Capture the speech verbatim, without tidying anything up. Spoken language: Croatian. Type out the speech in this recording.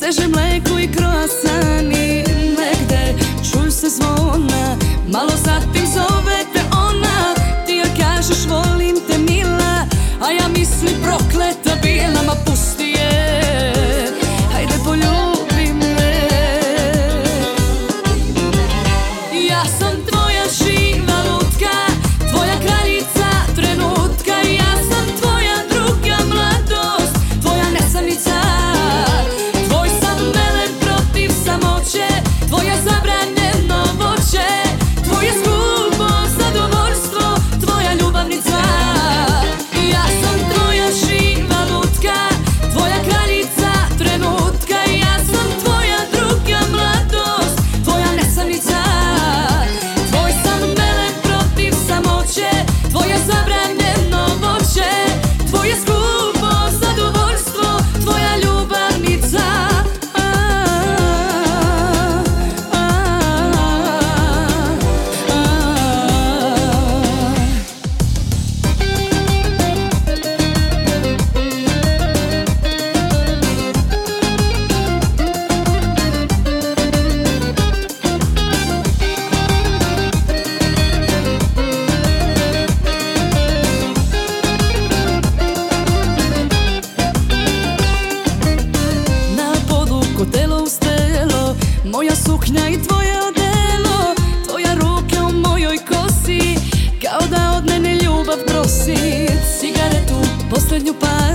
sveže mleko i kroasani. Negde čuju se zvona, malo zatim zove te ona. Ti joj kažeš volim te mila, a ja mislim prokleta bila. Ma pusti je, hajde poljubi me. Ja sam tvoja živa lutka, tvoja kraljica trenutka. Ja sam tvoja druga mladost, tvoja nesanica. Tvoj sam melem protiv samoće, tvoja zabranjeno voće, tvoje skupo zadovoljstvo, tvoja ljubavnica. Ja sam tvoja živa lutka, tvoja kraljica trenutka. Ja sam tvoja druga mladost, tvoja nesanica. Tvoj sam melem protiv samoće, tvoje zabranjeno voće, tvoje skupo zadovoljstvo, tvoja ljubavnica. Telo uz telo, moja suknja i tvoje odelo, tvoja ruka u mojoj kosi, kao da od mene ljubav prosi. Cigaretu, posljednju par